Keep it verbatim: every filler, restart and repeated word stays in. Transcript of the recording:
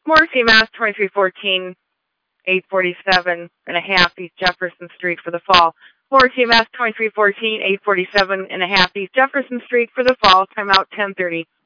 Morrissey, Mass. twenty-three fourteen, eight forty-seven and a half East Jefferson Street for the fall. Morrissey, Mass. twenty-three fourteen, eight forty-seven and a half East Jefferson Street for the fall. Timeout ten thirty.